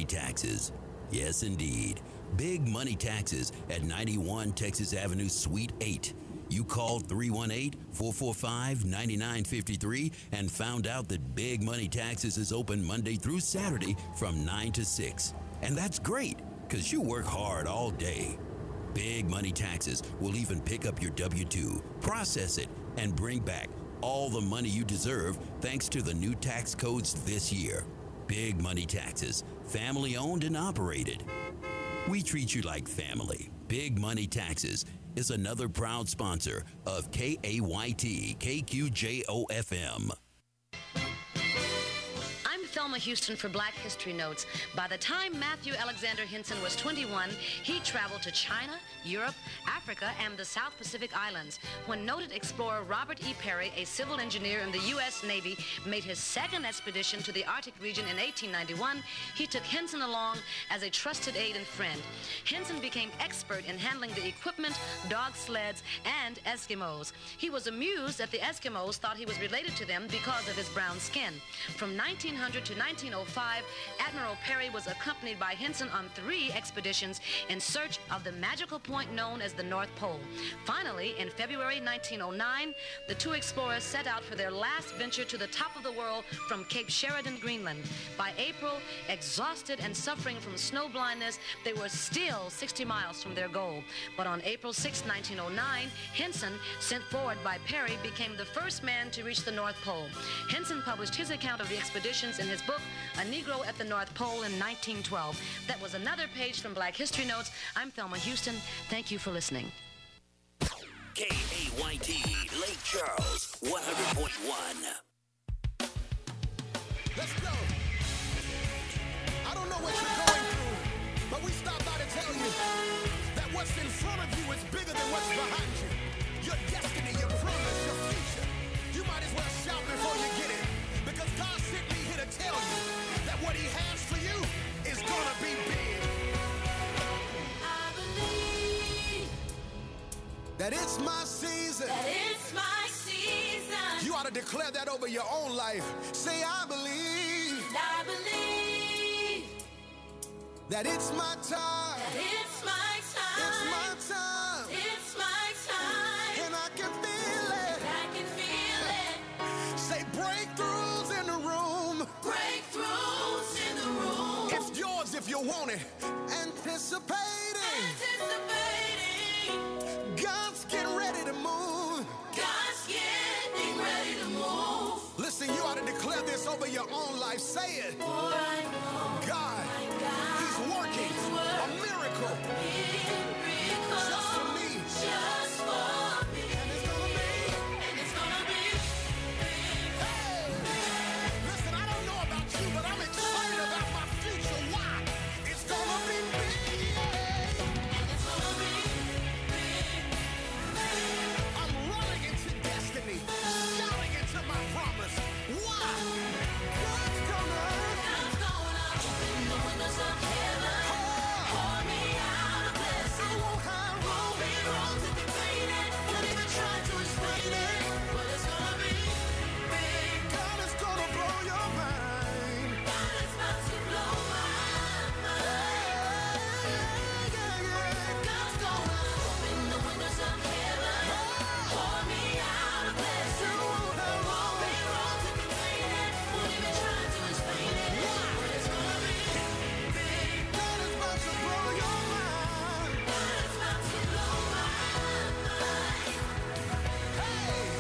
money taxes. Yes, indeed. Big money taxes at 91 Texas Avenue, Suite 8. You called 318-445-9953 and found out that Big Money Taxes is open Monday through Saturday from 9 to 6. And that's great, because you work hard all day. Big Money Taxes will even pick up your W-2, process it, and bring back all the money you deserve thanks to the new tax codes this year. Big Money Taxes, family owned and operated. We treat you like family. Big Money Taxes is another proud sponsor of KAYT KQJO-FM. I'm Thelma Houston for Black History Notes. By the time Matthew Alexander Henson was 21, he traveled to China, Europe, Africa, and the South Pacific Islands. When noted explorer Robert E. Peary, a civil engineer in the U.S. Navy, made his second expedition to the Arctic region in 1891, he took Henson along as a trusted aide and friend. Henson became expert in handling the equipment, dog sleds, and Eskimos. He was amused that the Eskimos thought he was related to them because of his brown skin. From 1900 to 1905, Admiral Peary was accompanied by Henson on 3 expeditions in search of the magical point known as the North Pole. Finally, in February 1909, the 2 explorers set out for their last venture to the top of the world from Cape Sheridan, Greenland. By April, exhausted and suffering from snow blindness, they were still 60 miles from their goal. But on April 6, 1909, Henson, sent forward by Peary, became the first man to reach the North Pole. Henson published his account of the expeditions in his book, A Negro at the North Pole, in 1912. That was another page from Black History Notes. I'm Thelma Houston. Thank you for listening. KAYT, Lake Charles, 100.1. Let's go. I don't know what you're going through, but we stopped by to tell you that what's in front of you is bigger than what's behind you. Your destiny, your promise, your future. You might as well shout before you get it, because God sent me here to tell you that what he has for you is gonna be big. I believe That it's my season. that it's my season. You ought to declare that over your own life. Say, I believe I believe that it's my time. that it's my time. It's my time. It's my time. And I can feel it. I can feel it. Say, breakthroughs in the room. Breakthroughs in the room. It's yours if you want it. Anticipating. Anticipating. God's getting ready to move. God's getting ready to move. Listen, you ought to declare this over your own life. Say it. For I know God, he's working a miracle miracles just for me. just for me. And it's gonna be. And it's gonna be big. Hey! Listen, I don't know about you, but I'm excited about my future. Why? It's gonna be big. Yeah. And it's gonna be big. I'm running into destiny, shouting into my promise. Why? God's gonna. God's gonna open the windows of heaven. Pour me out a blessing. I won't have Won't be wrong to contain it. Won't even try to explain it. But it's gonna be big. God is gonna blow your mind. God is about to blow my mind. God's gonna open the windows of heaven. Pour me out a blessing. Won't be wrong to contain it. Won't even try to explain it. But it's gonna be big. God is about to blow your mind. God is about to blow my mind. Hey,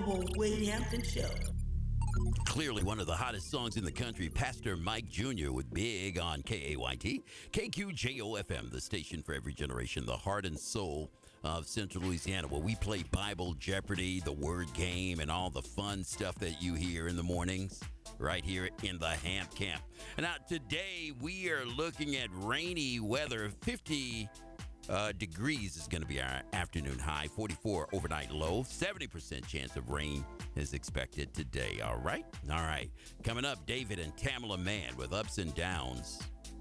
Wade Hampton Show. Clearly one of the hottest songs in the country, Pastor Mike Jr. with Big on KAYT. KQJO-FM, the station for every generation, the heart and soul of Central Louisiana, where we play Bible Jeopardy, the word game, and all the fun stuff that you hear in the mornings right here in the Hamp Camp. Now, today we are looking at rainy weather. 50 degrees is going to be our afternoon high, 44 overnight low, 70% chance of rain is expected today. All right. Coming up, David and Tamala Mann with Ups and Downs.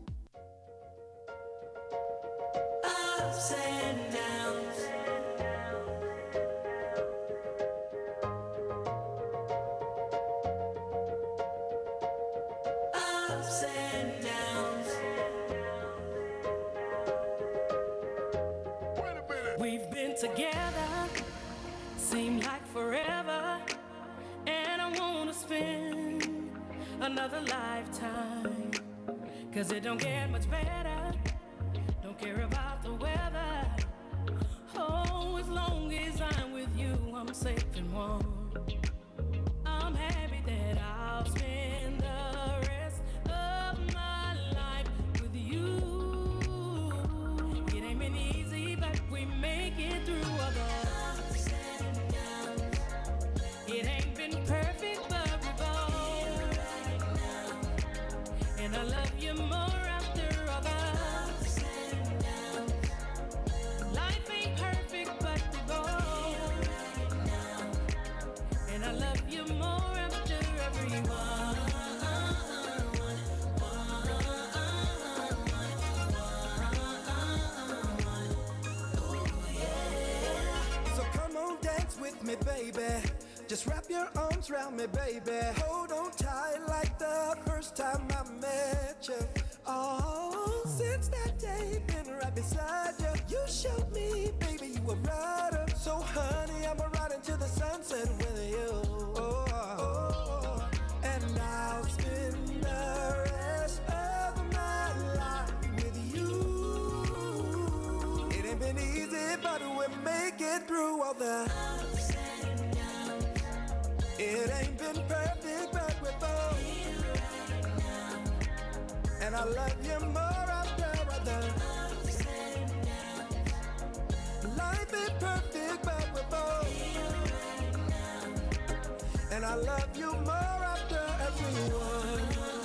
Ups and downs. Ups and downs. We've been together, seem like forever, and I wanna spend another lifetime, 'cause it don't get much better, don't care about the weather. Oh, as long as I'm with you, I'm safe and warm. I'm happy that I'll spend the rest of my life with you. It ain't been easy, but we make it through all the ups and downs. It ain't been perfect, but we've all right now. And I love you more after all the ups and downs. Life ain't perfect, but we've all right now. And I love you more after everyone. So come on, dance with me, baby. Just wrap your arms around me, baby. Hold on tight like the first time I met you. Oh, since that day, been right beside you. You showed me, baby, you a rider. So honey, I'ma ride into the sunset with you. And I'll spend the rest of my life with you. It ain't been easy, but we'll make it through all the Ups and downs. it ain't been perfect, but we're both Here right now. and I love you more after other. Ups and downs. Life ain't perfect, but we're both Here right now. and I love you more after everyone.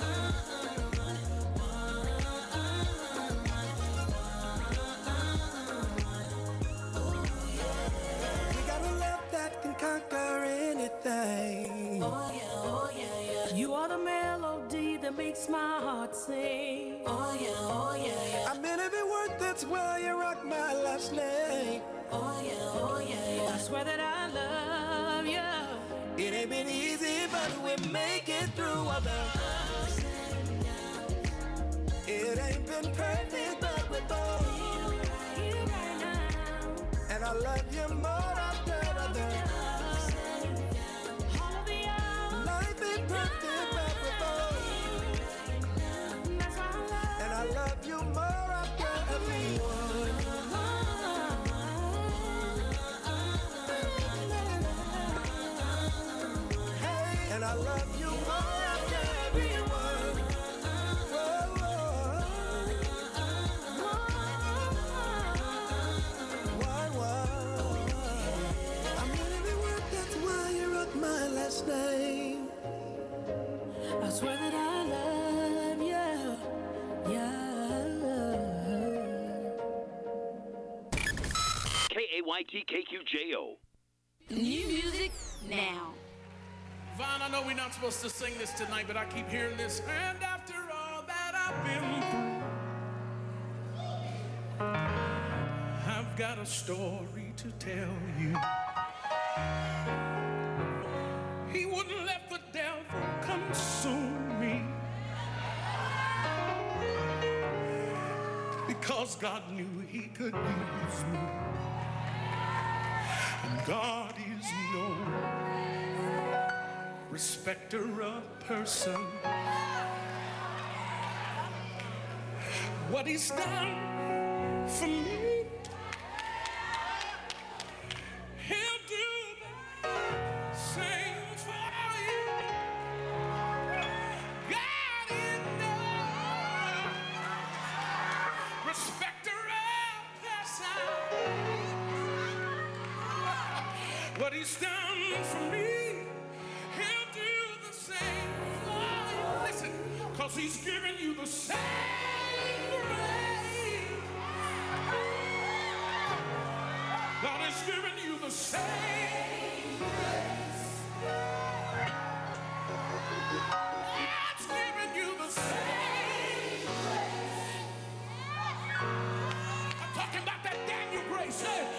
We got a love that can conquer anything. Oh yeah. You are the melody that makes my heart sing. Oh yeah. I'm in every word, that's why you rock my last name. Oh yeah. I swear that I love you. It ain't been easy, but we make it through all the Ups and downs. it ain't been perfect, but we're both Here right now. and I love you more after other. Ups and downs. All of the hours. Life ain't perfect, but we're both That's why I love and I love you more after everyone. Hey, and I love you more after everyone. Whoa. I'm in every word, that's why you rock my last name. I swear that I love you. KAYT KQJO. New music now. Vaughn, I know we're not supposed to sing this tonight, but I keep hearing this. And after all that I've been through, I've got a story to tell you. He wouldn't let the devil consume me, because God knew he could use me. And God is no respecter of person. What he's done for me, he'll do the What he's done for me, he'll do the same for you. Listen, because he's given you the same grace. God has given you the same grace. God's given you the same grace. I'm talking about that Daniel grace.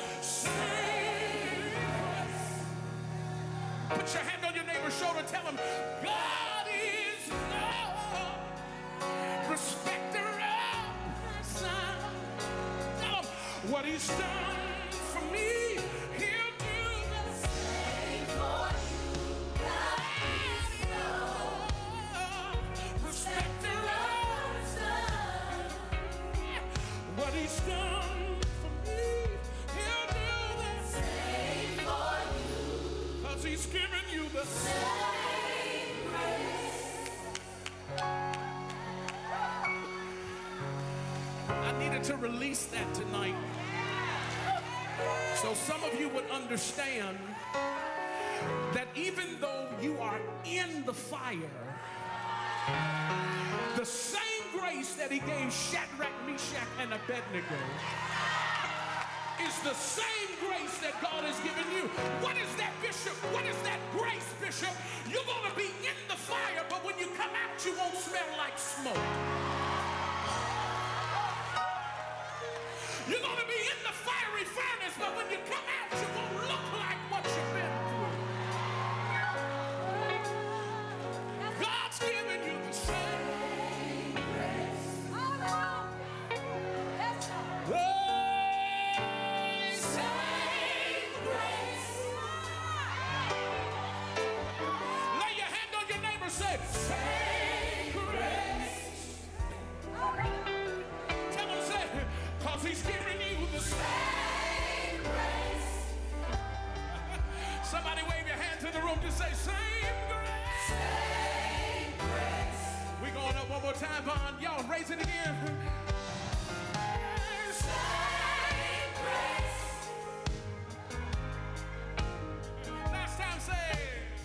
Same grace. Put your hand on your neighbor's shoulder. Tell him, God is love. Respecter of person. Tell him what he's done for me. He'll do the same for you. God is love. Respecter of person. What he's done for me, he'll do the same for you. 'Cause he's given you the same grace. I needed to release that tonight. So some of you would understand that even though you are in the fire, the same grace that he gave Shadrach, Meshach, and Abednego is the same grace that God has given you. What is that, Bishop? What is that grace, Bishop? You're going to be in the fire, but when you come out, you won't smell like smoke. You're going to be in the fiery furnace, but when you come out, you won't look like what you've been through. God's given you the same grace. Same grace. Lay your hand on your neighbor, say, same grace. Tell him, say, 'cause he's giving you the same grace. Somebody wave your hand to the room to say, same grace. Same grace. We're going up one more time, Vaughn. Y'all raise it again. Same grace. Last time, say,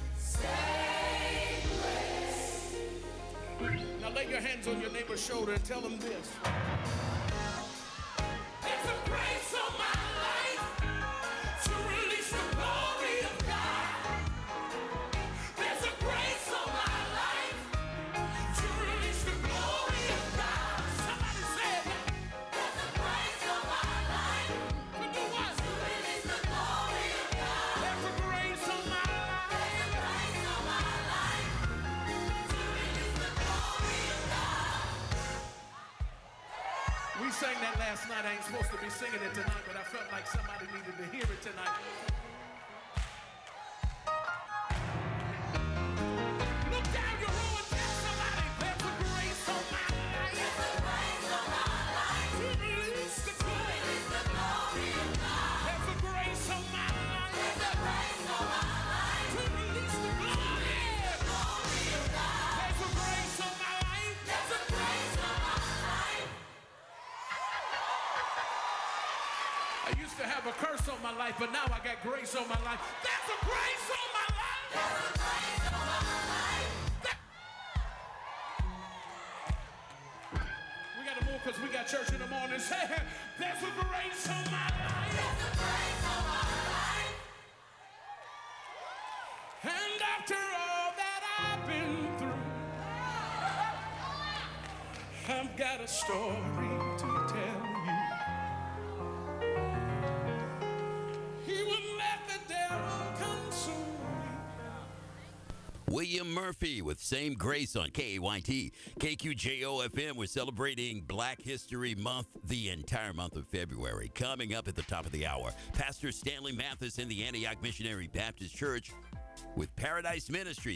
same grace. Now lay your hands on your neighbor's shoulder and tell them this. There's a grace on my life to release the glory of God. There's a grace on my life to release the glory of God. Somebody said, there's a grace on my life to do what? To release the glory of God. There's a grace on my life. There's a grace on my life to release the glory of God. We sang that last night. I ain't supposed to be singing it tonight, but I felt like somebody needed to hear it tonight. Look down your row and tell somebody, there's a grace on my life. There's a grace on my life to release the glory of God. There's a grace on my life. There's a grace on my life to release the glory of God. There's a grace on my life. There's a grace on my life. I used to have a curse on my life, but now I got grace on my life. There's a grace on my life. There's a grace on my life. We got to move because we got church in the morning. Say, there's a grace on my life. There's a grace on my life. And after all that I've been through, I've got a story to tell you. He wouldn't let the devil consume me. William Murphy with Same Grace on KAYT. KQJO FM. We're celebrating Black History Month the entire month of February. Coming up at the top of the hour, Pastor Stanley Mathis in the Antioch Missionary Baptist Church with Paradise Ministries.